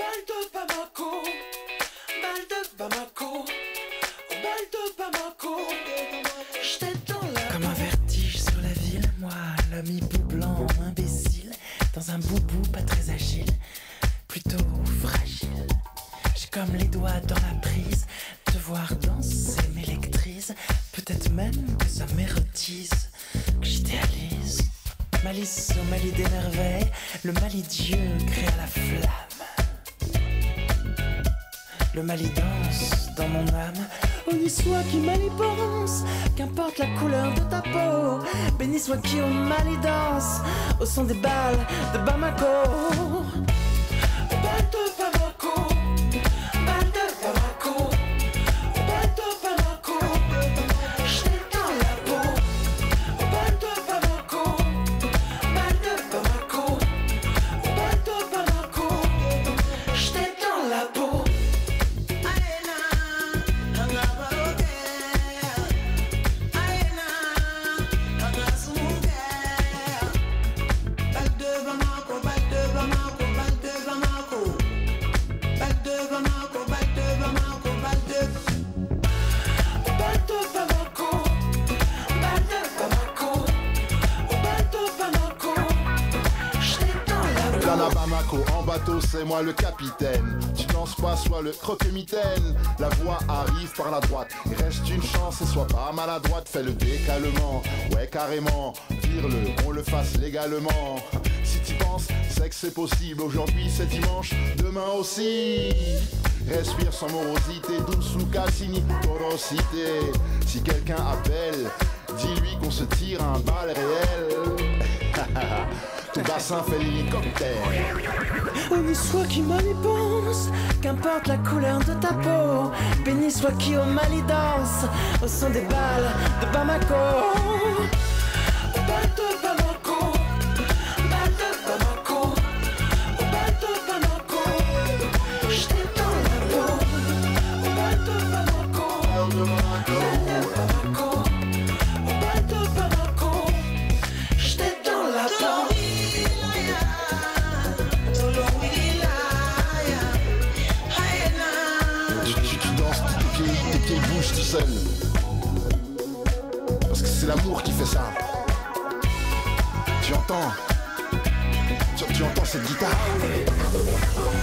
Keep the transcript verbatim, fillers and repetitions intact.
bal de Bamako, bal de Bamako, au bal de Bamako, j'étais dans la comme un vertige sur la ville, moi, l'homme hibou blanc, imbécile, dans un boubou pas très agile, plutôt fragile. J'ai comme les doigts dans la prise, te voir danser m'électrise, peut-être même que ça m'érotise, que j'idéalise. Malice au Mali des merveilles, le Mali Dieu créa la flamme. Le Mali danse dans mon âme. Honni soit qui Mali pense, qu'importe la couleur de ta peau. Béni soit qui au Mali danse, au son des balles de Bamako. au bal de Bamako, bal de Bamako, au bal de Bamako, j'étais dans la peau. Au bal de Bamako, bal de Bamako, au bal de Bamako, j'étais dans la peau. Bamako, en bateau, c'est moi le capitaine. Tu danses pas, sois le croque-mitaine. La voix arrive par la droite. Il reste une chance et sois pas maladroite. Fais le décalement, ouais carrément. Vire-le, qu'on le fasse légalement. Si t'y penses, c'est que c'est possible. Aujourd'hui c'est dimanche, demain aussi. Respire sans morosité, douce ou Cassini, porosité. Si quelqu'un appelle, dis-lui qu'on se tire un bal réel. Ton bassin fait l'hélicoptère. Honni soit qui Mali pense, qu'importe la couleur de ta peau. Béni soit qui au Mali danse, au son des balles de Bamako. Au bal de Bamako, bal de Bamako, au bal de Bamako, j'étais dans la peau. Au bal de Bamako, bal de Bamako, au bal de Bamako, j'étais dans la peau. Tes pieds bougent tout seul. Parce que c'est l'amour qui fait ça. Tu entends tu, tu entends cette guitare.